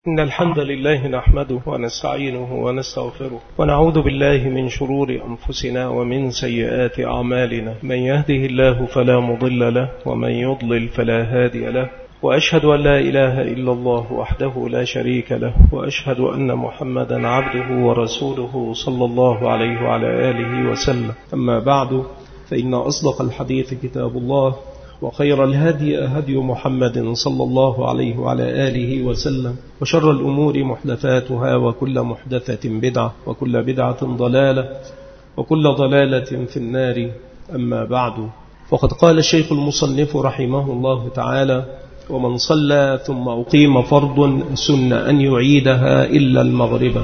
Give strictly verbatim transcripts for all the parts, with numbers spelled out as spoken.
إن الحمد لله نحمده ونستعينه ونستغفره ونعوذ بالله من شرور أنفسنا ومن سيئات أعمالنا. من يهده الله فلا مضل له ومن يضلل فلا هادي له، وأشهد أن لا إله إلا الله وحده لا شريك له، وأشهد أن محمدا عبده ورسوله صلى الله عليه وعلى آله وسلم. أما بعد، فإن أصدق الحديث كتاب الله، وخير الهدي هدي محمد صلى الله عليه وعلى آله وسلم، وشر الأمور محدثاتها، وكل محدثة بدعة، وكل بدعة ضلالة، وكل ضلالة في النار. أما بعد، فقد قال الشيخ المصنف رحمه الله تعالى: ومن صلى ثم أقيم فرض سن أن يعيدها إلا المغرب.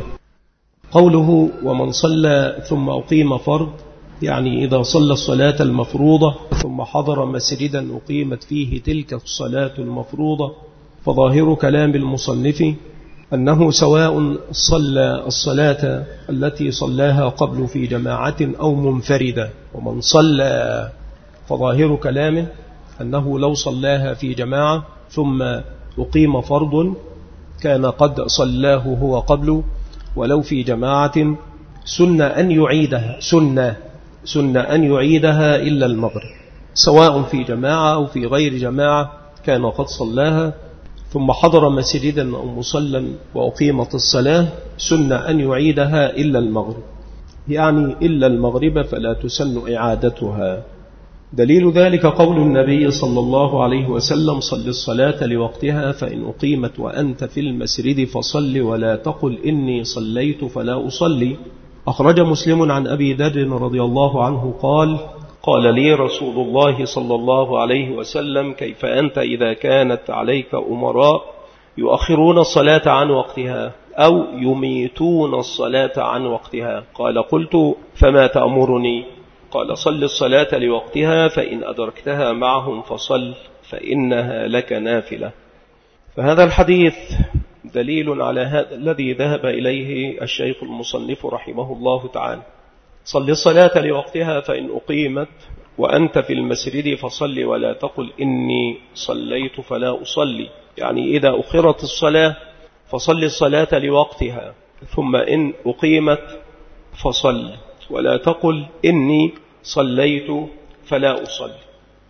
قوله ومن صلى ثم أقيم فرض، يعني إذا صلى الصلاة المفروضة ثم حضر مسجدا أقيمت فيه تلك الصلاة المفروضة، فظاهر كلام المصنف أنه سواء صلى الصلاة التي صلاها قبل في جماعة أو منفردة. ومن صلى، فظاهر كلامه أنه لو صلاها في جماعة ثم أقيم فرض كان قد صلاه هو قبل، ولو في جماعة سن أن يعيدها سنة سن أن يعيدها إلا المغرب، سواء في جماعة أو في غير جماعة كان قد صلاها ثم حضر مسجدا أو مصلى وأقيمت الصلاة سن أن يعيدها إلا المغرب، يعني إلا المغرب فلا تسن إعادتها. دليل ذلك قول النبي صلى الله عليه وسلم: صل الصلاة لوقتها، فإن أقيمت وأنت في المسجد فصل ولا تقل إني صليت فلا أصلي. أخرج مسلم عن أبي ذر رضي الله عنه قال: قال لي رسول الله صلى الله عليه وسلم: كيف أنت إذا كانت عليك أمراء يؤخرون الصلاة عن وقتها أو يميتون الصلاة عن وقتها؟ قال: قلت: فما تأمرني؟ قال: صل الصلاة لوقتها، فإن أدركتها معهم فصل، فإنها لك نافلة. فهذا الحديث دليل على هذا الذي ذهب إليه الشيخ المصنف رحمه الله تعالى: صل الصلاة لوقتها، فإن أقيمت وأنت في المسجد فصل ولا تقل إني صليت فلا أصلي، يعني إذا أخرت الصلاة فصل الصلاة لوقتها، ثم إن أقيمت فصل ولا تقل إني صليت فلا أصلي.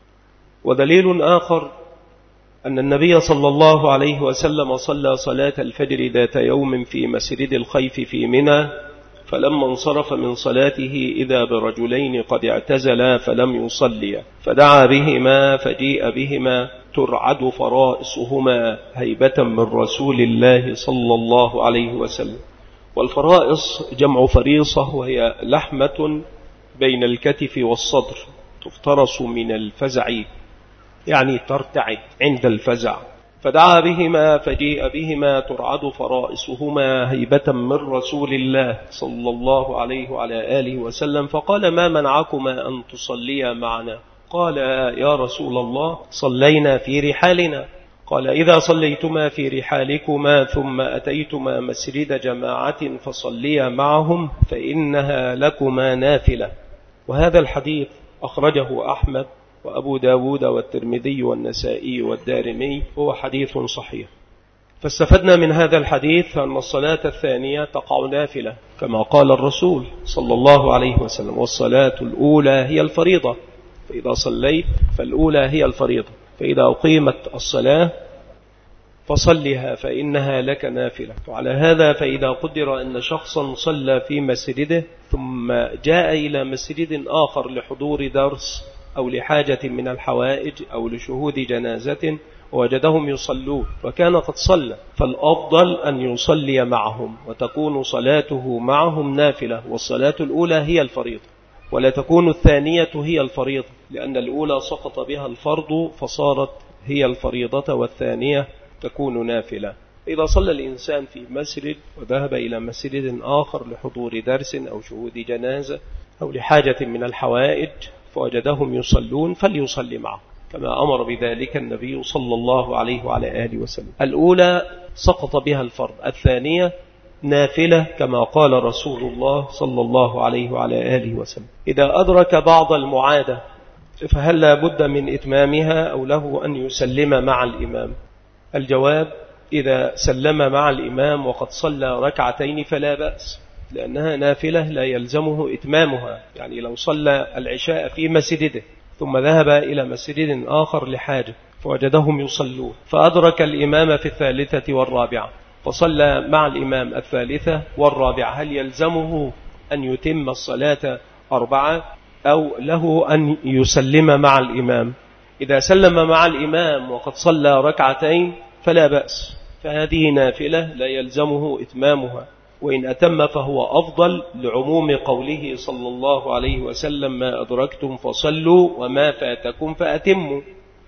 ودليل آخر أن النبي صلى الله عليه وسلم صلى صلاة الفجر ذات يوم في مسجد الخيف في منى، فلما انصرف من صلاته إذا برجلين قد اعتزلا فلم يصليا، فدعا بهما فجيء بهما ترعد فرائصهما هيبة من رسول الله صلى الله عليه وسلم. والفرائص جمع فريصة، وهي لحمة بين الكتف والصدر تفترس من الفزع، يعني ترتعد عند الفزع. فدعا بهما فجيء بهما ترعد فرائصهما هيبة من رسول الله صلى الله عليه وعلى آله وسلم، فقال: ما منعكما أن تصليا معنا؟ قال: يا رسول الله، صلينا في رحالنا. قال: إذا صليتما في رحالكما ثم أتيتما مسجد جماعة فصليا معهم فإنها لكما نافلة. وهذا الحديث أخرجه أحمد وأبو داود والترمذي والنسائي والدارمي، هو حديث صحيح. فاستفدنا من هذا الحديث أن الصلاة الثانية تقع نافلة كما قال الرسول صلى الله عليه وسلم: والصلاة الأولى هي الفريضة، فإذا صليت فالأولى هي الفريضة، فإذا أقيمت الصلاة فصلها فإنها لك نافلة. وعلى هذا فإذا قدر أن شخصا صلى في مسجده ثم جاء إلى مسجد آخر لحضور درس أو لحاجة من الحوائج أو لشهود جنازة ووجدهم يصلون وكان قد صلى، فالأفضل أن يصلي معهم وتكون صلاته معهم نافلة، والصلاة الأولى هي الفريضة، ولا تكون الثانية هي الفريضة، لأن الأولى سقط بها الفرض فصارت هي الفريضة، والثانية تكون نافلة. إذا صلى الإنسان في مسجد وذهب إلى مسجد آخر لحضور درس أو شهود جنازة أو لحاجة من الحوائج فوجدهم يصلون فليصلي معهم، كما أمر بذلك النبي صلى الله عليه وعلى آله وسلم. الأولى سقط بها الفرض، الثانية نافلة كما قال رسول الله صلى الله عليه وعلى آله وسلم. إذا أدرك بعض المعادة فهل لا بد من إتمامها أو له أن يسلم مع الإمام؟ الجواب: إذا سلم مع الإمام وقد صلى ركعتين فلا بأس، لأنها نافلة لا يلزمه إتمامها. يعني لو صلى العشاء في مسجده ثم ذهب إلى مسجد آخر لحاجة فوجدهم يصلون فأدرك الإمام في الثالثة والرابعة فصلى مع الإمام الثالثة والرابعة، هل يلزمه أن يتم الصلاة أربعة أو له أن يسلم مع الإمام؟ إذا سلم مع الإمام وقد صلى ركعتين فلا بأس، فهذه نافلة لا يلزمه إتمامها، وإن أتم فهو أفضل لعموم قوله صلى الله عليه وسلم ما أدركتم فصلوا وما فاتكم فأتموا،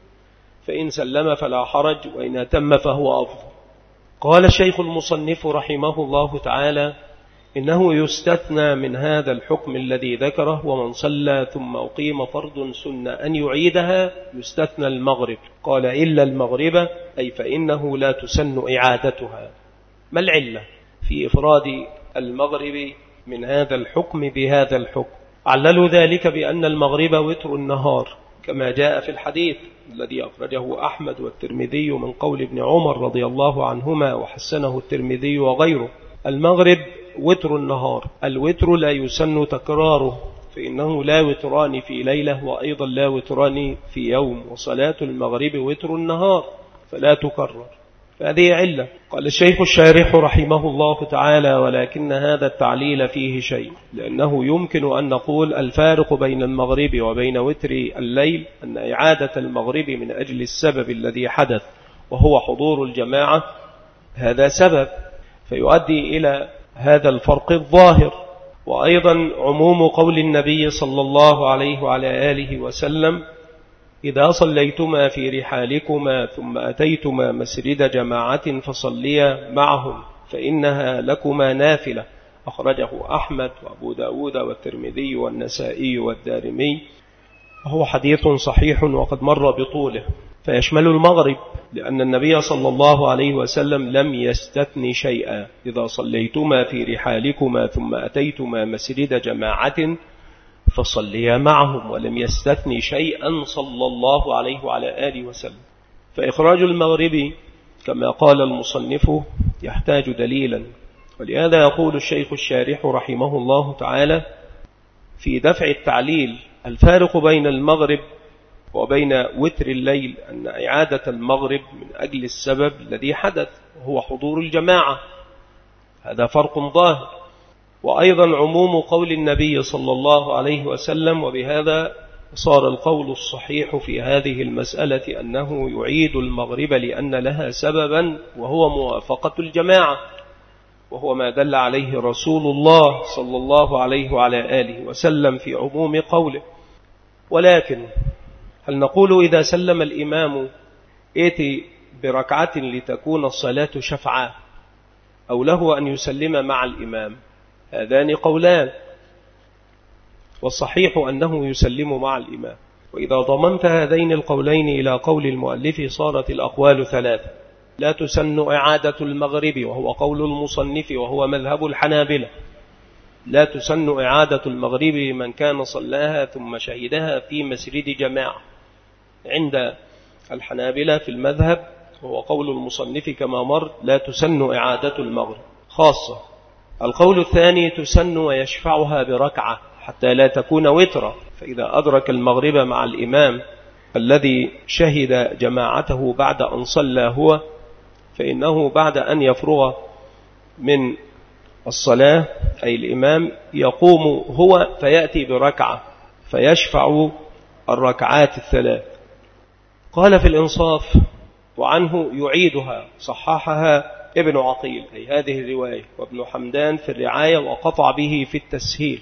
فإن سلم فلا حرج وإن أتم فهو أفضل. قال الشيخ المصنف رحمه الله تعالى إنه يستثنى من هذا الحكم الذي ذكره ومن صلى ثم أقيم فرض سنة أن يعيدها يستثنى المغرب. قال إلا المغرب أي فإنه لا تسن إعادتها. ما العلة في إفراد المغرب من هذا الحكم بهذا الحكم؟ عللوا ذلك بأن المغرب وتر النهار كما جاء في الحديث الذي أخرجه أحمد والترمذي من قول ابن عمر رضي الله عنهما وحسنه الترمذي وغيره. المغرب وتر النهار، الوتر لا يسن تكراره فإنه لا وتران في ليلة وأيضا لا وتران في يوم، وصلاة المغرب وتر النهار فلا تكرر، فهذه علة. قال الشيخ الشارح رحمه الله تعالى ولكن هذا التعليل فيه شيء، لأنه يمكن أن نقول الفارق بين المغرب وبين وتر الليل أن إعادة المغرب من أجل السبب الذي حدث وهو حضور الجماعة، هذا سبب فيؤدي إلى هذا الفرق الظاهر. وأيضا عموم قول النبي صلى الله عليه وعلى آله وسلم إذا صليتما في رحالكما ثم أتيتما مسجد جماعة فصليا معهم فإنها لكما نافلة، أخرجه أحمد وأبو داود والترمذي والنسائي والدارمي، وهو حديث صحيح وقد مر بطوله، فيشمل المغرب لأن النبي صلى الله عليه وسلم لم يستثني شيئا. إذا صليتما في رحالكما ثم أتيتما مسجد جماعة فصليا معهم، ولم يستثني شيئا صلى الله عليه وعلى آله وسلم. فإخراج المغرب كما قال المصنف يحتاج دليلا، ولهذا يقول الشيخ الشارح رحمه الله تعالى في دفع التعليل الفارق بين المغرب وبين وتر الليل أن إعادة المغرب من أجل السبب الذي حدث وهو حضور الجماعة، هذا فرق ظاهر. وأيضا عموم قول النبي صلى الله عليه وسلم، وبهذا صار القول الصحيح في هذه المسألة أنه يعيد المغرب لأن لها سببا وهو موافقة الجماعة، وهو ما دل عليه رسول الله صلى الله عليه وعلى آله وسلم في عموم قوله. ولكن هل نقول إذا سلم الإمام ائتي بركعة لتكون الصلاة شفعا، أو له أن يسلم مع الإمام؟ هذان قولان، والصحيح أنه يسلم مع الإمام. وإذا ضمنت هذين القولين إلى قول المؤلف صارت الأقوال ثلاثة: لا تسن إعادة المغرب وهو قول المصنف وهو مذهب الحنابلة، لا تسن إعادة المغرب من كان صلاها ثم شهدها في مسجد جماعة. عند الحنابلة في المذهب وهو قول المصنف كما مر لا تسن إعادة المغرب خاصة. القول الثاني تسن ويشفعها بركعة حتى لا تكون وترا، فإذا أدرك المغرب مع الإمام الذي شهد جماعته بعد أن صلى هو، فإنه بعد أن يفرغ من الصلاة أي الإمام يقوم هو فيأتي بركعة فيشفع الركعات الثلاث. قال في الإنصاف وعنه يعيدها، صححها ابن عقيل أي هذه الرواية، وابن حمدان في الرعاية وقطع به في التسهيل،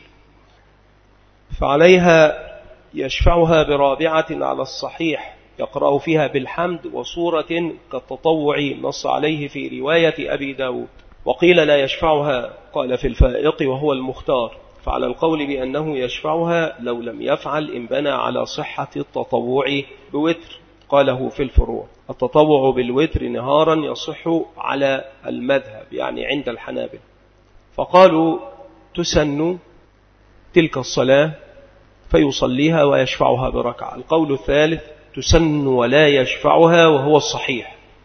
فعليها يشفعها برابعة على الصحيح يقرأ فيها بالحمد وصورة كالتطوع نص عليه في رواية أبي داود. وقيل لا يشفعها، قال في الفائق وهو المختار، فعلى القول بأنه يشفعها لو لم يفعل إن بنى على صحة التطوع بوتر. قاله في الفروع التطوع بالوتر نهارا يصح على المذهب يعني عند الحنابلة، فقالوا تسن تلك الصلاة فيصليها ويشفعها بركعة. القول الثالث تسن ولا يشفعها وهو الصحيح،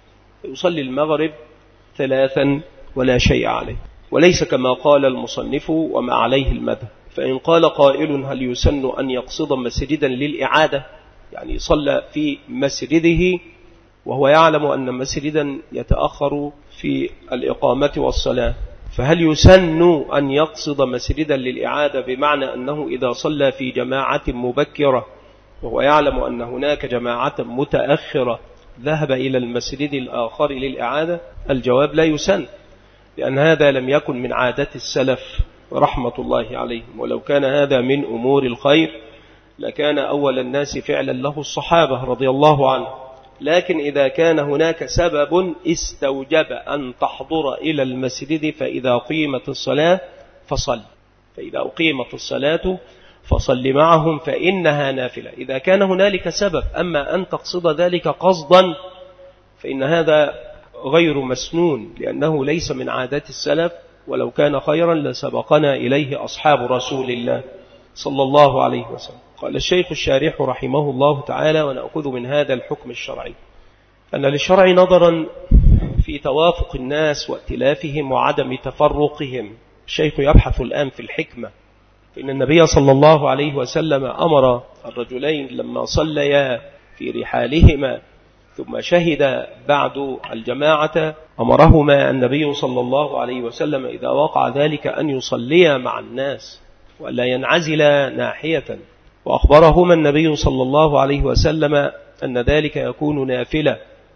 يصلي المغرب ثلاثا ولا شيء عليه، وليس كما قال المصنف وما عليه المذهب. فإن قال قائل هل يسن أن يقصد مسجدا للإعادة، يعني صلى في مسجده وهو يعلم أن مسجدا يتأخر في الإقامة والصلاة، فهل يسن أن يقصد مسجدا للإعادة بمعنى أنه إذا صلى في جماعة مبكرة وهو يعلم أن هناك جماعة متأخرة ذهب إلى المسجد الآخر للإعادة؟ الجواب لا يسن، لأن هذا لم يكن من عادة السلف رحمة الله عليهم، ولو كان هذا من أمور الخير لكان أول الناس فعلا له الصحابة رضي الله عنهم. لكن إذا كان هناك سبب استوجب أن تحضر إلى المسجد فإذا قيمت الصلاة فصل فإذا أقيمت الصلاة فصل معهم فإنها نافلة، إذا كان هنالك سبب. أما أن تقصد ذلك قصدا فإن هذا غير مسنون، لأنه ليس من عادات السلف، ولو كان خيرا لسبقنا إليه أصحاب رسول الله صلى الله عليه وسلم. قال الشيخ الشارح رحمه الله تعالى: ونأخذ من هذا الحكم الشرعي أن للشرع نظرا في توافق الناس وائتلافهم وعدم تفرقهم. الشيخ يبحث الآن في الحكمة، فإن النبي صلى الله عليه وسلم أمر الرجلين لما صليا في رحالهما ثم شهد بعد الجماعة، أمرهما النبي صلى الله عليه وسلم إذا وقع ذلك أن يصليا مع الناس ولا ينعزلا ناحية، وأخبرهما النبي صلى الله عليه وسلم أن ذلك يكون نافلة.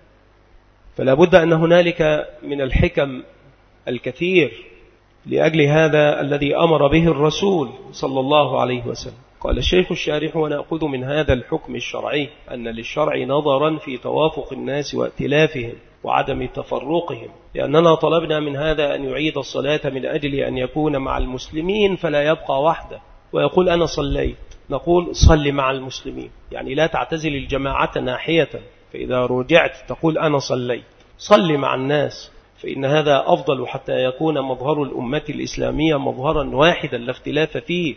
فلا بد أن هنالك من الحكم الكثير لأجل هذا الذي أمر به الرسول صلى الله عليه وسلم. قال الشيخ الشارح: ونأخذ من هذا الحكم الشرعي أن للشرع نظرا في توافق الناس وائتلافهم وعدم تفرقهم، لأننا طلبنا من هذا أن يعيد الصلاة من أجل أن يكون مع المسلمين فلا يبقى وحده ويقول أنا صليت. نقول صل مع المسلمين، يعني لا تعتزل الجماعة ناحية، فإذا رجعت تقول أنا صليت، صل مع الناس، فإن هذا أفضل حتى يكون مظهر الأمة الإسلامية مظهرا واحدا لا اختلاف فيه.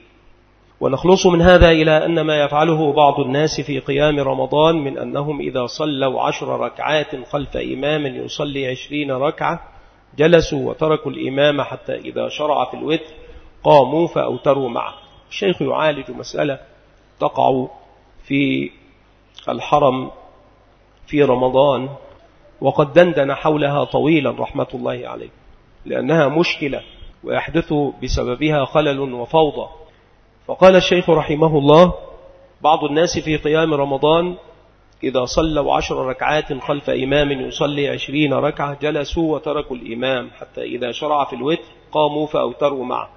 ونخلص من هذا إلى أن ما يفعله بعض الناس في قيام رمضان من أنهم إذا صلوا عشر ركعات خلف إمام يصلي عشرين ركعة جلسوا وتركوا الإمام حتى إذا شرع في الوتر قاموا فأوتروا معه. الشيخ يعالج مسألة تقع في الحرم في رمضان وقد دندن حولها طويلا رحمة الله عليه، لأنها مشكلة ويحدث بسببها خلل وفوضى. فقال الشيخ رحمه الله: بعض الناس في قيام رمضان إذا صلوا عشر ركعات خلف إمام يصلي عشرين ركعة جلسوا وتركوا الإمام حتى إذا شرع في الوتر قاموا فأوتروا معه،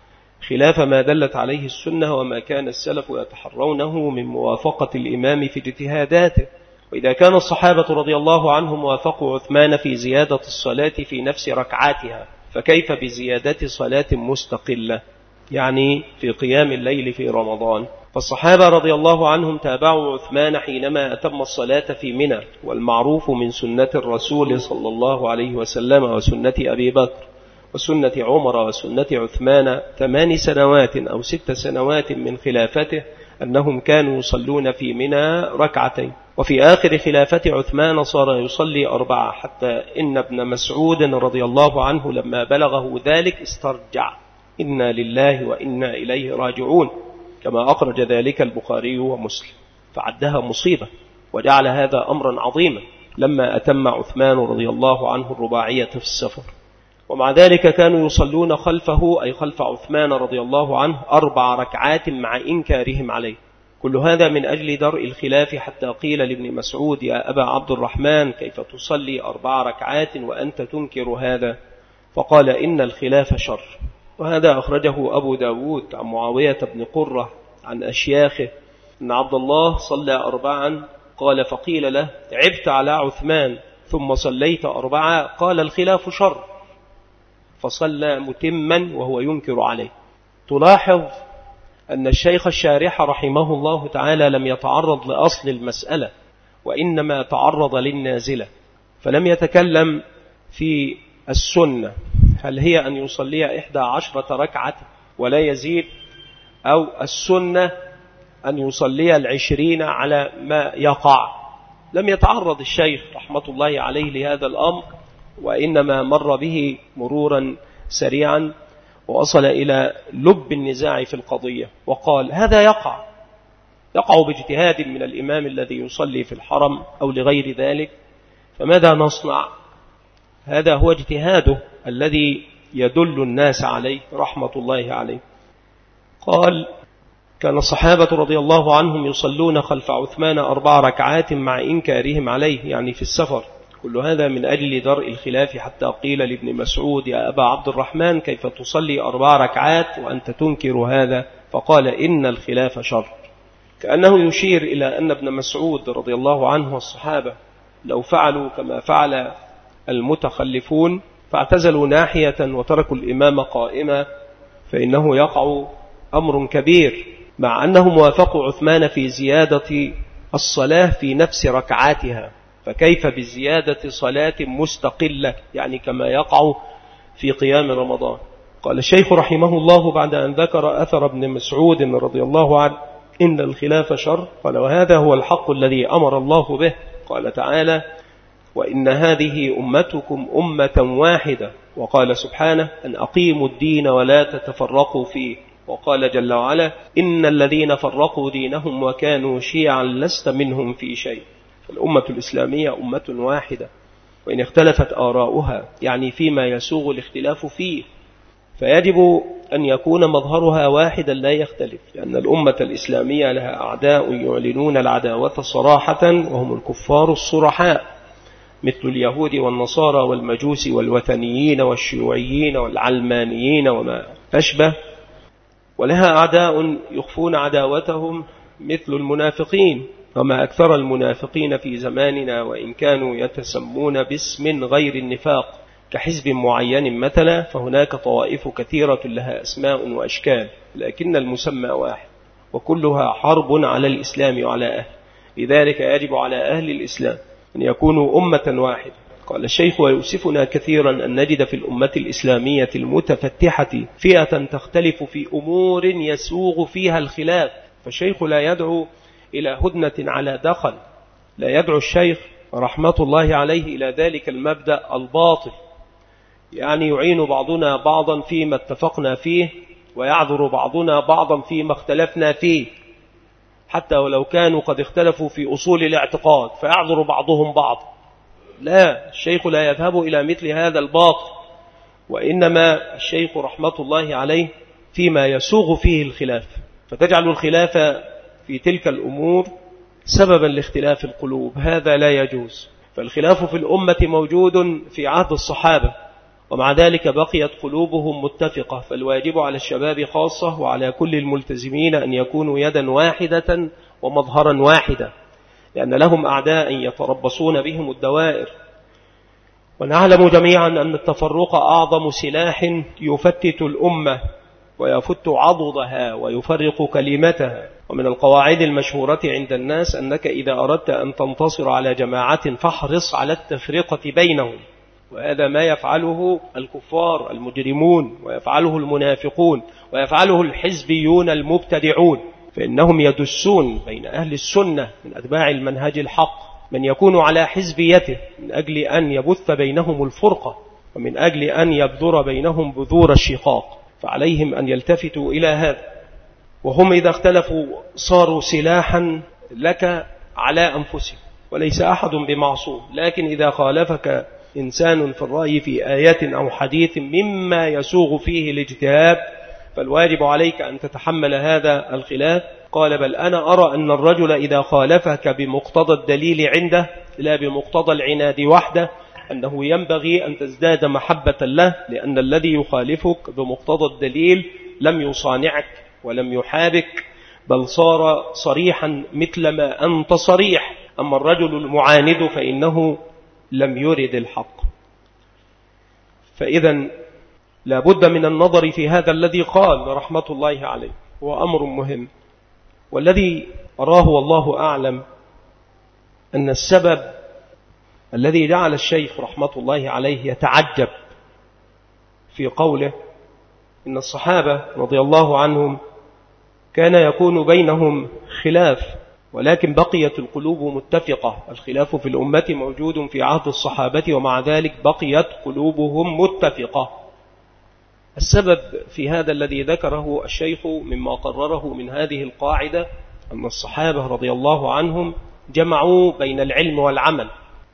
خلاف ما دلت عليه السنة وما كان السلف يتحرونه من موافقة الإمام في اجتهاداته. وإذا كان الصحابة رضي الله عنهم وافقوا عثمان في زيادة الصلاة في نفس ركعاتها، فكيف بزيادة صلاة مستقلة يعني في قيام الليل في رمضان؟ فالصحابة رضي الله عنهم تابعوا عثمان حينما أتم الصلاة في منى، والمعروف من سنة الرسول صلى الله عليه وسلم وسنة أبي بكر وسنة عمر وسنة عثمان ثمان سنوات أو ست سنوات من خلافته أنهم كانوا يصلون في منى ركعتين، وفي آخر خلافة عثمان صار يصلي أربعة، حتى إن ابن مسعود رضي الله عنه لما بلغه ذلك استرجع: إنا لله وإنا إليه راجعون، كما أخرج ذلك البخاري ومسلم، فعدها مصيبة وجعل هذا أمرا عظيما لما أتم عثمان رضي الله عنه الرباعية في السفر. ومع ذلك كانوا يصلون خلفه أي خلف عثمان رضي الله عنه أربع ركعات مع إنكارهم عليه. كل هذا من أجل درء الخلاف، حتى قيل لابن مسعود: يا أبا عبد الرحمن كيف تصلي أربع ركعات وأنت تنكر هذا؟ فقال: إن الخلاف شر. وهذا أخرجه أبو داود عن معاوية بن قرة عن أشياخه أن عبد الله صلى أربعا، قال فقيل له: عبت على عثمان ثم صليت أربعة؟ قال: الخلاف شر، فصلى متما وهو ينكر عليه. تلاحظ أن الشيخ الشارح رحمه الله تعالى لم يتعرض لأصل المسألة، وإنما تعرض للنازلة، فلم يتكلم في السنة هل هي أن يصلي إحدى عشرة ركعة ولا يزيد، أو السنة أن يصلي العشرين على ما يقع. لم يتعرض الشيخ رحمة الله عليه لهذا الأمر، وإنما مر به مرورا سريعا ووصل إلى لب النزاع في القضية، وقال هذا يقع يقع باجتهاد من الإمام الذي يصلي في الحرم أو لغير ذلك، فماذا نصنع؟ هذا هو اجتهاده الذي يدل الناس عليه رحمة الله عليه. قال كان الصحابة رضي الله عنهم يصلون خلف عثمان أربع ركعات مع إنكارهم عليه، يعني في السفر. كل هذا من أجل درء الخلاف، حتى قيل لابن مسعود يا أبا عبد الرحمن كيف تصلي أربع ركعات وأنت تنكر هذا؟ فقال إن الخلاف شر، كأنه يشير إلى أن ابن مسعود رضي الله عنه والصحابة لو فعلوا كما فعل المتخلفون فاعتزلوا ناحية وتركوا الإمام قائما فإنه يقع أمر كبير، مع أنهم وافقوا عثمان في زيادة الصلاة في نفس ركعاتها، فكيف بالزيادة صلاة مستقلة يعني كما يقع في قيام رمضان؟ قال الشيخ رحمه الله بعد أن ذكر أثر ابن مسعود رضي الله عنه إن الخلاف شر، قال وهذا هو الحق الذي أمر الله به. قال تعالى وإن هذه أمتكم أمة واحدة، وقال سبحانه أن أقيموا الدين ولا تتفرقوا فيه، وقال جل وعلا إن الذين فرقوا دينهم وكانوا شيعا لست منهم في شيء. الأمة الإسلامية أمة واحدة، وإن اختلفت آراؤها يعني فيما يسوغ الاختلاف فيه، فيجب أن يكون مظهرها واحدا لا يختلف، لأن الأمة الإسلامية لها أعداء يعلنون العداوة صراحة وهم الكفار الصرحاء مثل اليهود والنصارى والمجوس والوثنيين والشيوعيين والعلمانيين وما أشبه، ولها أعداء يخفون عداوتهم مثل المنافقين، وما أكثر المنافقين في زماننا وإن كانوا يتسمون باسم غير النفاق كحزب معين مثلا، فهناك طوائف كثيرة لها أسماء وأشكال، لكن المسمى واحد وكلها حرب على الإسلام وعلى أهل. لذلك يجب على أهل الإسلام أن يكونوا أمة واحدة. قال الشيخ ويؤسفنا كثيرا أن نجد في الأمة الإسلامية المتفتحة فئة تختلف في أمور يسوغ فيها الخلاف، فالشيخ لا يدعو إلى هدنة على دخل، لا يدعو الشيخ رحمة الله عليه إلى ذلك المبدأ الباطل، يعني يعين بعضنا بعضا فيما اتفقنا فيه ويعذر بعضنا بعضا فيما اختلفنا فيه، حتى ولو كانوا قد اختلفوا في أصول الاعتقاد فيعذر بعضهم بعض. لا، الشيخ لا يذهب إلى مثل هذا الباطل، وإنما الشيخ رحمة الله عليه فيما يسوغ فيه الخلاف، فتجعل الخلاف في تلك الأمور سببا لاختلاف القلوب، هذا لا يجوز. فالخلاف في الأمة موجود في عهد الصحابة، ومع ذلك بقيت قلوبهم متفقة، فالواجب على الشباب خاصة وعلى كل الملتزمين أن يكونوا يدا واحدة ومظهرا واحدا، لأن لهم أعداء يتربصون بهم الدوائر. ونعلم جميعا أن التفرق أعظم سلاح يفتت الأمة ويفت عضدها ويفرق كلمتها. ومن القواعد المشهورة عند الناس أنك إذا أردت أن تنتصر على جماعة فاحرص على التفرقة بينهم، وهذا ما يفعله الكفار المجرمون ويفعله المنافقون ويفعله الحزبيون المبتدعون، فإنهم يدسون بين أهل السنة من أتباع المنهج الحق من يكون على حزبيته من أجل أن يبث بينهم الفرقة ومن أجل أن يبذر بينهم بذور الشقاق، فعليهم أن يلتفتوا إلى هذا. وهم إذا اختلفوا صاروا سلاحا لك على أنفسهم، وليس أحد بمعصوم، لكن إذا خالفك إنسان في الرأي في آيات أو حديث مما يسوغ فيه الاجتهاد فالواجب عليك أن تتحمل هذا الخلاف. قال بل أنا أرى أن الرجل إذا خالفك بمقتضى الدليل عنده لا بمقتضى العناد وحده أنه ينبغي أن تزداد محبة له، لأن الذي يخالفك بمقتضى الدليل لم يصانعك ولم يحابك، بل صار صريحا مثل ما أنت صريح، أما الرجل المعاند فإنه لم يرد الحق. فإذا لا بد من النظر في هذا الذي قال رحمة الله عليه، هو أمر مهم. والذي أراه والله أعلم أن السبب الذي جعل الشيخ رحمة الله عليه يتعجب في قوله إن الصحابة رضي الله عنهم كان يكون بينهم خلاف، ولكن بقيت القلوب متفقة. الخلاف في الأمة موجود في عهد الصحابة، ومع ذلك بقيت قلوبهم متفقة. السبب في هذا الذي ذكره الشيخ مما قرره من هذه القاعدة أن الصحابة رضي الله عنهم جمعوا بين العلم والعمل،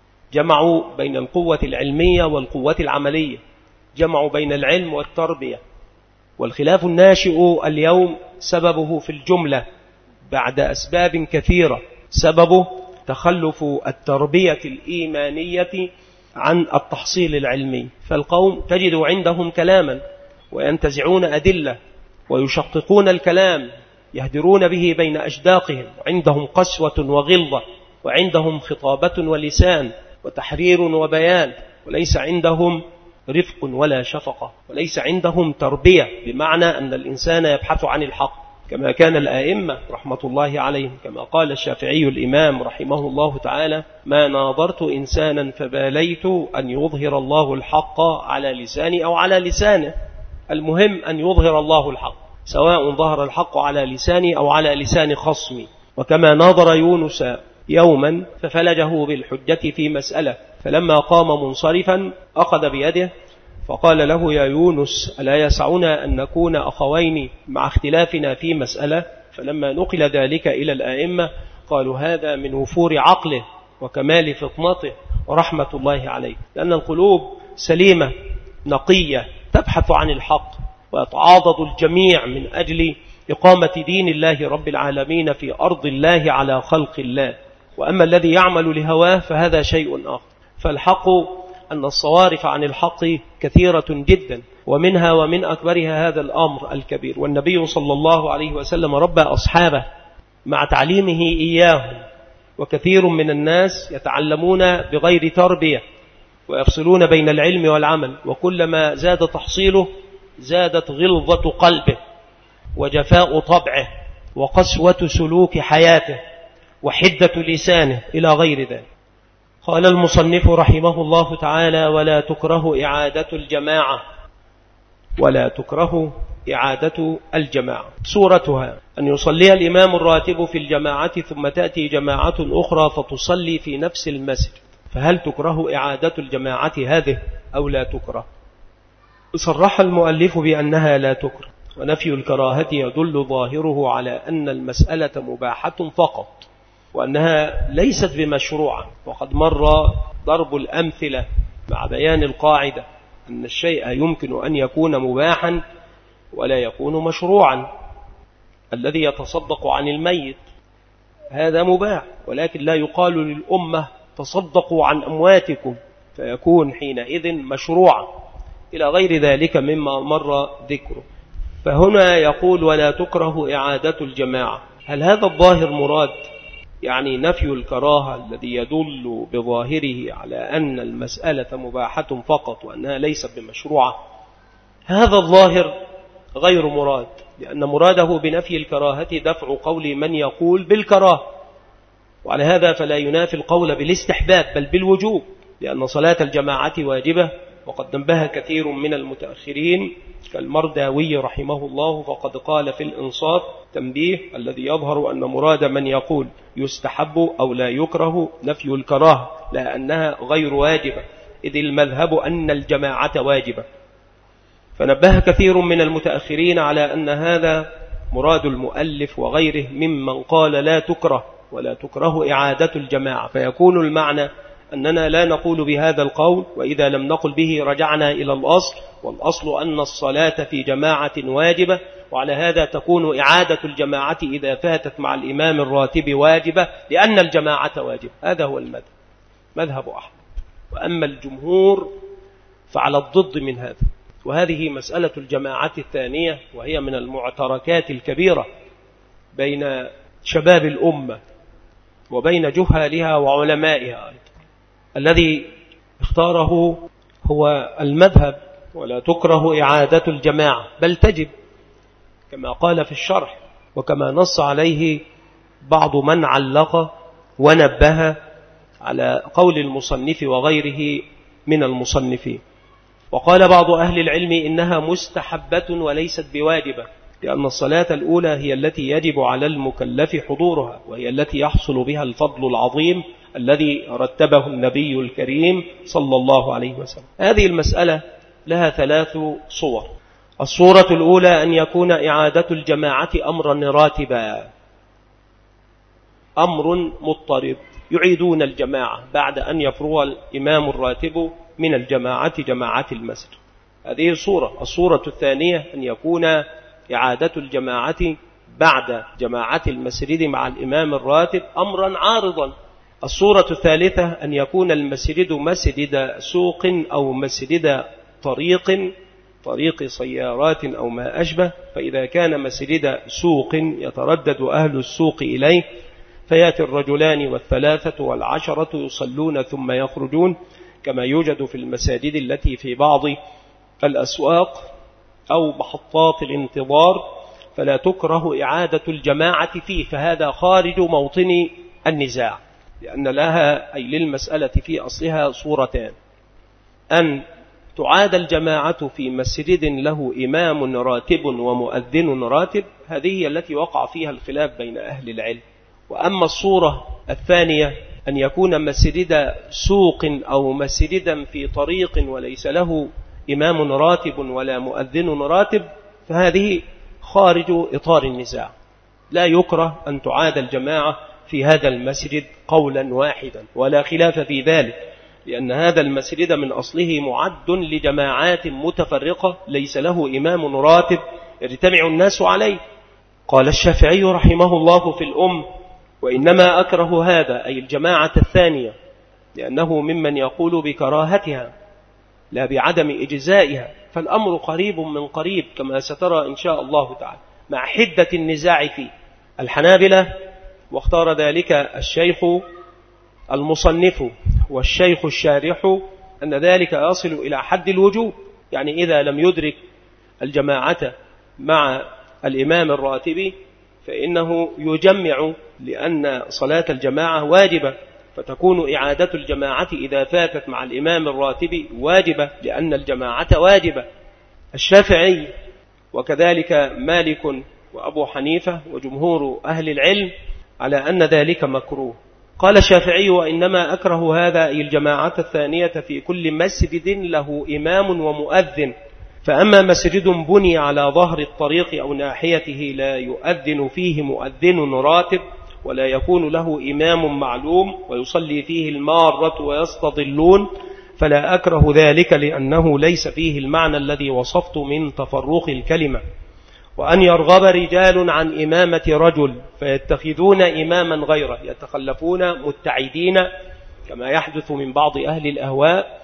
جمعوا بين القوة العلمية والقوة العملية، جمعوا بين العلم والتربية. والخلاف الناشئ اليوم سببه في الجملة بعد أسباب كثيرة، سببه تخلف التربية الإيمانية عن التحصيل العلمي. فالقوم تجد عندهم كلاما وينتزعون أدلة ويشققون الكلام، يهدرون به بين أجداقهم، عندهم قسوة وغلظة، وعندهم خطابة ولسان وتحرير وبيان، وليس عندهم رفق ولا شفقة، وليس عندهم تربية، بمعنى أن الإنسان يبحث عن الحق كما كان الآئمة رحمة الله عليهم. كما قال الشافعي الإمام رحمه الله تعالى: ما ناظرت إنسانا فباليت أن يظهر الله الحق على لساني أو على لسانه. المهم أن يظهر الله الحق، سواء ظهر الحق على لساني أو على لسان خصمي. وكما ناظر يونس يوما ففلجه بالحجة في مسألة، فلما قام منصرفا أخذ بيده فقال له: يا يونس، ألا يسعنا أن نكون أخوين مع اختلافنا في مسألة؟ فلما نقل ذلك إلى الآئمة قالوا: هذا من وفور عقله وكمال فطنته ورحمة الله عليه، لأن القلوب سليمة نقية تبحث عن الحق، ويتعاضد الجميع من أجل إقامة دين الله رب العالمين في أرض الله على خلق الله. وأما الذي يعمل لهواه فهذا شيء آخر. فالحق أن الصوارف عن الحق كثيرة جدا، ومنها ومن أكبرها هذا الأمر الكبير. والنبي صلى الله عليه وسلم ربى أصحابه مع تعليمه إياهم، وكثير من الناس يتعلمون بغير تربية ويفصلون بين العلم والعمل، وكلما زاد تحصيله زادت غلظة قلبه وجفاء طبعه وقسوة سلوك حياته وحدة لسانه إلى غير ذلك. قال المصنف رحمه الله تعالى: ولا تكره إعادة الجماعة ولا تكره إعادة الجماعة. صورتها أن يصلي الإمام الراتب في الجماعة ثم تأتي جماعة أخرى فتصلي في نفس المسجد، فهل تكره إعادة الجماعة هذه أو لا تكره؟ صرح المؤلف بأنها لا تكره، ونفي الكراهة يدل ظاهره على أن المسألة مباحة فقط، وأنها ليست بمشروعة. وقد مر ضرب الأمثلة مع بيان القاعدة أن الشيء يمكن أن يكون مباحا ولا يكون مشروعا. الذي يتصدق عن الميت هذا مباح، ولكن لا يقال للأمة تصدقوا عن أمواتكم فيكون حينئذ مشروعا، إلى غير ذلك مما مر ذكره. فهنا يقول: ولا تكره إعادة الجماعة. هل هذا الظاهر مراد؟ يعني نفي الكراهة الذي يدل بظاهره على أن المسألة مباحة فقط وأنها ليست بمشروعة. هذا الظاهر غير مراد، لأن مراده بنفي الكراهة دفع قول من يقول بالكراهة، وعلى هذا فلا ينافي القول بالاستحباب بل بالوجوب، لأن صلاة الجماعة واجبة. وقد نبه كثير من المتأخرين كالمرداوي رحمه الله، فقد قال في الإنصاف تنبيه الذي يظهر أن مراد من يقول يستحب أو لا يكره نفي الكراهة، لا أنها غير واجبة، إذ المذهب أن الجماعة واجبة. فنبه كثير من المتأخرين على أن هذا مراد المؤلف وغيره ممن قال لا تكره ولا تكره إعادة الجماعة، فيكون المعنى أننا لا نقول بهذا القول، وإذا لم نقل به رجعنا إلى الأصل، والأصل أن الصلاة في جماعة واجبة، وعلى هذا تكون إعادة الجماعة إذا فاتت مع الإمام الراتب واجبة، لأن الجماعة واجبة. هذا هو المذهب، مذهب أحمد. وأما الجمهور فعلى الضد من هذا. وهذه مسألة الجماعة الثانية، وهي من المعتركات الكبيرة بين شباب الأمة وبين جهالها وعلمائها. الذي اختاره هو المذهب ولا تكره إعادة الجماعة، بل تجب كما قال في الشرح، وكما نص عليه بعض من علق ونبه على قول المصنف وغيره من المصنفين. وقال بعض أهل العلم إنها مستحبة وليست بواجبة، لأن الصلاة الأولى هي التي يجب على المكلف حضورها، وهي التي يحصل بها الفضل العظيم الذي رتبه النبي الكريم صلى الله عليه وسلم. هذه المسألة لها ثلاث صور. الصورة الأولى أن يكون إعادة الجماعة أمرا راتبا، أمر مضطرب، يعيدون الجماعة بعد أن يفرغ الإمام الراتب من الجماعة جماعة المسجد. هذه صورة. الصورة الثانية أن يكون إعادة الجماعة بعد جماعة المسجد مع الإمام الراتب أمرا عارضا. الصورة الثالثة أن يكون المسجد مسجد سوق أو مسجد طريق طريق سيارات أو ما أشبه، فإذا كان مسجد سوق يتردد أهل السوق إليه فيأتي الرجلان والثلاثة والعشرة يصلون ثم يخرجون، كما يوجد في المساجد التي في بعض الأسواق أو محطات الانتظار، فلا تكره إعادة الجماعة فيه، فهذا خارج موطن النزاع، لأن لها أي للمسألة في أصلها صورتان: أن تعاد الجماعة في مسجد له إمام راتب ومؤذن راتب، هذه هي التي وقع فيها الخلاف بين أهل العلم. وأما الصورة الثانية أن يكون مسجد سوق أو مسجدا في طريق وليس له إمام راتب ولا مؤذن راتب، فهذه خارج إطار النزاع، لا يكره أن تعاد الجماعة في هذا المسجد قولا واحدا، ولا خلاف في ذلك، لأن هذا المسجد من أصله معد لجماعات متفرقة ليس له إمام راتب يجتمع الناس عليه. قال الشافعي رحمه الله في الأم: وإنما أكره هذا، أي الجماعة الثانية، لأنه ممن يقول بكراهتها لا بعدم إجزائها، فالأمر قريب من قريب كما سترى إن شاء الله تعالى، مع حدة النزاع فيه. الحنابلة، واختار ذلك الشيخ المصنف والشيخ الشارح، أن ذلك يصل إلى حد الوجوب، يعني إذا لم يدرك الجماعة مع الإمام الراتب فإنه يجمع، لأن صلاة الجماعة واجبة، فتكون إعادة الجماعة إذا فاتت مع الإمام الراتب واجبة، لأن الجماعة واجبة. الشافعي وكذلك مالك وأبو حنيفة وجمهور أهل العلم على أن ذلك مكروه. قال الشافعي: وإنما أكره هذا، أي الجماعة الثانية، في كل مسجد له إمام ومؤذن، فأما مسجد بني على ظهر الطريق أو ناحيته لا يؤذن فيه مؤذن راتب ولا يكون له إمام معلوم ويصلي فيه المارة ويستضلون، فلا أكره ذلك، لأنه ليس فيه المعنى الذي وصفت من تفرق الكلمة. وأن يرغب رجال عن إمامة رجل فيتخذون إماما غيره، يتخلفون متعدين كما يحدث من بعض أهل الأهواء،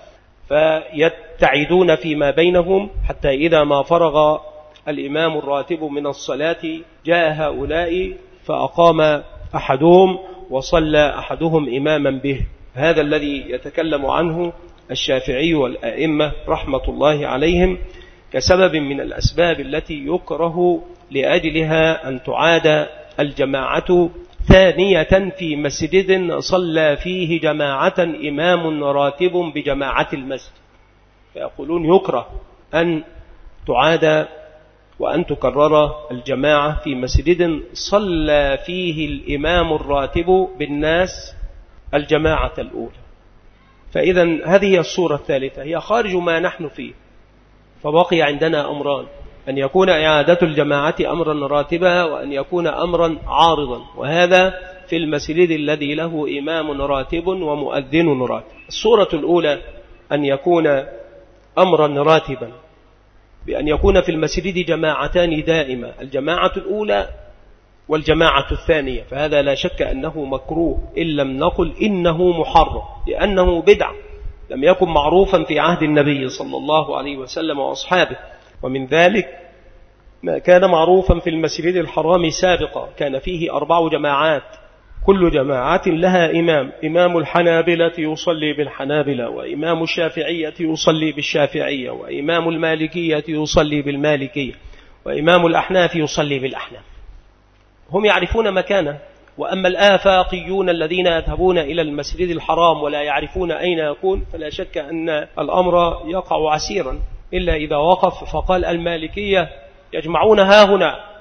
فيتعدون فيما بينهم حتى إذا ما فرغ الإمام الراتب من الصلاة جاء هؤلاء فأقام أحدهم وصلى أحدهم إماما به. هذا الذي يتكلم عنه الشافعي والأئمة رحمة الله عليهم كسبب من الأسباب التي يكره لأجلها أن تعاد الجماعة ثانية في مسجد صلى فيه جماعة إمام راتب بجماعة المسجد، فيقولون يكره أن تعاد وأن تكرر الجماعة في مسجد صلى فيه الإمام الراتب بالناس الجماعة الأولى. فإذا هذه الصورة الثالثة هي خارج ما نحن فيه، فبقي عندنا أمران: أن يكون إعادة الجماعة أمرا راتبا، وأن يكون أمرا عارضا، وهذا في المسجد الذي له إمام راتب ومؤذن راتب. الصورة الأولى أن يكون أمرا راتبا بأن يكون في المسجد جماعتان دائمة، الجماعة الأولى والجماعة الثانية، فهذا لا شك أنه مكروه، إن لم نقل إنه محرم، لأنه بدعة لم يكن معروفا في عهد النبي صلى الله عليه وسلم وأصحابه. ومن ذلك ما كان معروفا في المسجد الحرام سابقا، كان فيه أربع جماعات، كل جماعة لها إمام، إمام الحنابلة يصلي بالحنابلة، وإمام الشافعية يصلي بالشافعية، وإمام المالكية يصلي بالمالكية، وإمام الأحناف يصلي بالأحناف، هم يعرفون مكانه. وأما الآفاقيون الذين يذهبون إلى المسجد الحرام ولا يعرفون أين يكون، فلا شك أن الأمر يقع عسيرا، إلا إذا وقف فقال المالكية يجمعون ها هنا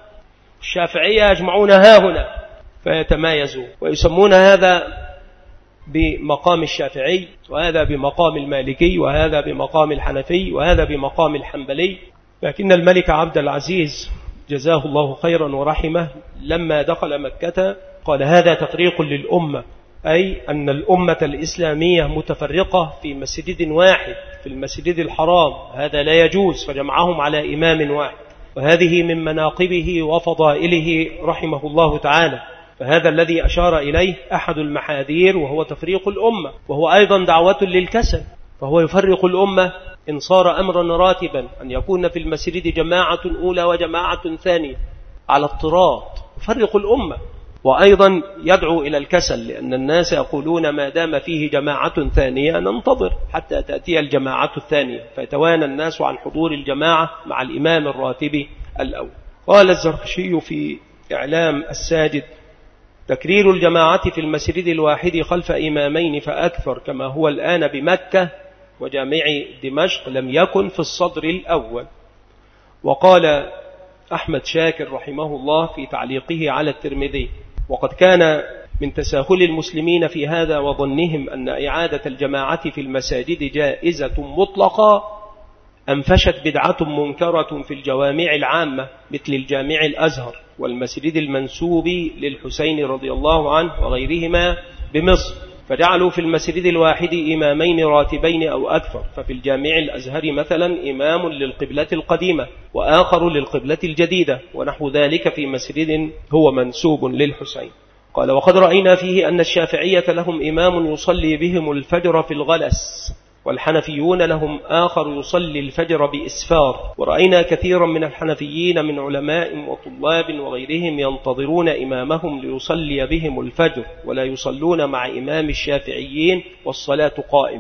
الشافعية يجمعون هاهنا فيتمايزوا ويسمون هذا بمقام الشافعي، وهذا بمقام المالكي، وهذا بمقام الحنفي، وهذا بمقام الحنبلي. لكن الملك عبد العزيز جزاه الله خيرا ورحمه لما دخل مكة قال هذا تفريق للأمة، أي أن الأمة الإسلامية متفرقة في مسجد واحد في المسجد الحرام، هذا لا يجوز، فجمعهم على إمام واحد، وهذه من مناقبه وفضائله رحمه الله تعالى. فهذا الذي أشار إليه أحد المحاذير وهو تفريق الأمة، وهو أيضا دعوة للكسل، فهو يفرق الأمة إن صار أمرا راتبا أن يكون في المسجد جماعة أولى وجماعة ثانية على اضطراد، يفرق الأمة. وأيضا يدعو إلى الكسل، لأن الناس يقولون ما دام فيه جماعة ثانية ننتظر حتى تأتي الجماعة الثانية، فيتوانى الناس عن حضور الجماعة مع الإمام الراتب الأول. قال الزركشي في إعلام الساجد: تكرير الجماعة في المسجد الواحد خلف إمامين فأكثر كما هو الآن بمكة وجامع دمشق لم يكن في الصدر الأول. وقال أحمد شاكر رحمه الله في تعليقه على الترمذي: وقد كان من تساهل المسلمين في هذا وظنهم أن إعادة الجماعة في المساجد جائزة مطلقة أنفشت بدعة منكرة في الجوامع العامة مثل الجامع الأزهر والمسجد المنسوب للحسين رضي الله عنه وغيرهما بمصر، فجعلوا في المسجد الواحد إمامين راتبين أو أكثر، ففي الجامع الأزهر مثلا إمام للقبلة القديمة وآخر للقبلة الجديدة، ونحو ذلك في مسجد هو منسوب للحسين. قال: وقد رأينا فيه أن الشافعية لهم إمام يصلي بهم الفجر في الغلس، والحنفيون لهم آخر يصلي الفجر بإسفار، ورأينا كثيرا من الحنفيين من علماء وطلاب وغيرهم ينتظرون إمامهم ليصلي بهم الفجر ولا يصلون مع إمام الشافعيين والصلاة قائمة.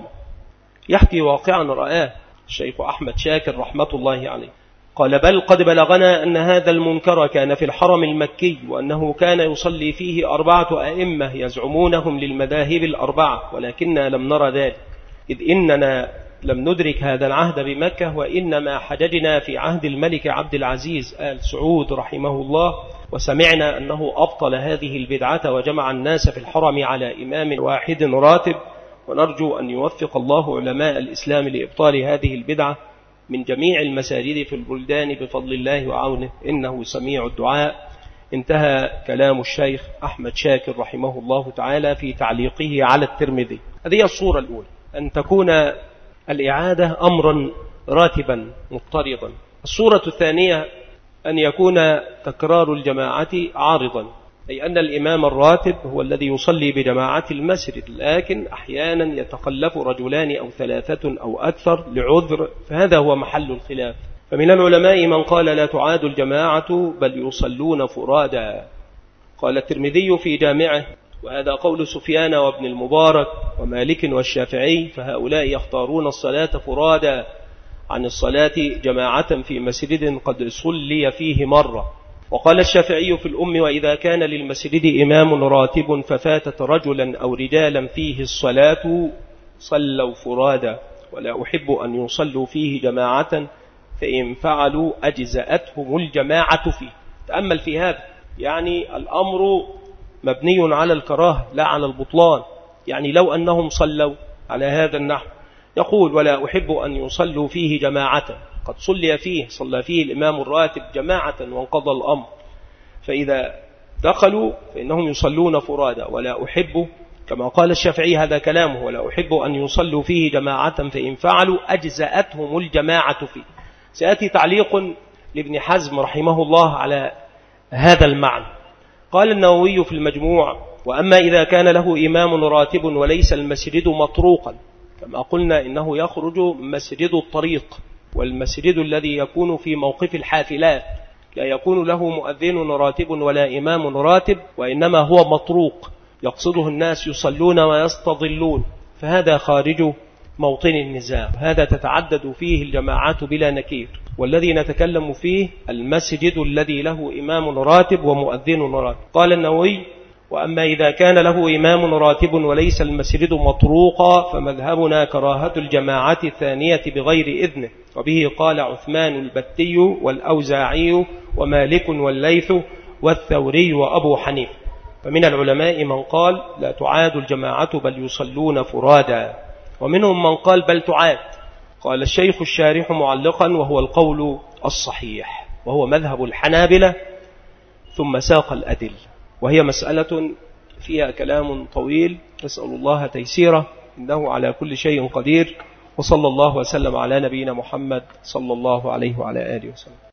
يحكي واقعا رآه الشيخ أحمد شاكر رحمة الله عليه، قال: بل قد بلغنا أن هذا المنكر كان في الحرم المكي، وأنه كان يصلي فيه أربعة أئمة يزعمونهم للمذاهب الأربعة، ولكننا لم نرى ذلك، إذ إننا لم ندرك هذا العهد بمكة، وإنما حججنا في عهد الملك عبد العزيز آل سعود رحمه الله، وسمعنا أنه أبطل هذه البدعة وجمع الناس في الحرم على إمام واحد راتب، ونرجو أن يوفق الله علماء الإسلام لإبطال هذه البدعة من جميع المساجد في البلدان بفضل الله وعونه، إنه سميع الدعاء. انتهى كلام الشيخ أحمد شاكر رحمه الله تعالى في تعليقه على الترمذي. هذه الصورة الأولى، أن تكون الإعادة أمرا راتبا مضطردا. الصورة الثانية أن يكون تكرار الجماعة عارضا، أي أن الإمام الراتب هو الذي يصلي بجماعة المسجد، لكن أحيانا يتخلف رجلان أو ثلاثة أو أكثر لعذر، فهذا هو محل الخلاف. فمن العلماء من قال لا تعاد الجماعة بل يصلون فرادا. قال الترمذي في جامعه: وهذا قول سفيان وابن المبارك ومالك والشافعي، فهؤلاء يختارون الصلاة فرادا عن الصلاة جماعة في مسجد قد صلي فيه مرة. وقال الشافعي في الأم: وإذا كان للمسجد إمام راتب ففاتت رجلا أو رجالا فيه الصلاة صلوا فرادا، ولا أحب أن يصلوا فيه جماعة، فإن فعلوا أجزأتهم الجماعة فيه. تأمل في هذا، يعني الأمر مبني على الكراهة لا على البطلان. يعني لو أنهم صلوا على هذا النحو، يقول: ولا أحب أن يصلوا فيه جماعة، قد صلي فيه صلى فيه الإمام الراتب جماعة وانقضى الأمر، فإذا دخلوا فإنهم يصلون فرادا. ولا أحب، كما قال الشافعي هذا كلامه: ولا أحب أن يصلوا فيه جماعة، فإن فعلوا أجزأتهم الجماعة فيه. سيأتي تعليق لابن حزم رحمه الله على هذا المعنى. قال النووي في المجموع: وأما إذا كان له إمام راتب وليس المسجد مطروقا، كما قلنا إنه يخرج مسجد الطريق، والمسجد الذي يكون في موقف الحافلات لا يكون له مؤذن راتب ولا إمام راتب، وإنما هو مطروق يقصده الناس يصلون ويستظلون، فهذا خارج موطن النزاع، هذا تتعدد فيه الجماعات بلا نكير. والذي نتكلم فيه المسجد الذي له إمام راتب ومؤذن راتب. قال النووي: وأما إذا كان له إمام راتب وليس المسجد مطروقا فمذهبنا كراهة الجماعة الثانية بغير إذنه، وبه قال عثمان البتي والأوزاعي ومالك والليث والثوري وأبو حنيفة. فمن العلماء من قال لا تعاد الجماعة بل يصلون فرادا، ومنهم من قال بل تعاد. قال الشيخ الشارح معلقا وهو القول الصحيح وهو مذهب الحنابلة، ثم ساق الأدل، وهي مسألة فيها كلام طويل، نسأل الله تيسيره إنه على كل شيء قدير. وصلى الله وسلم على نبينا محمد صلى الله عليه وعلى آله وسلم.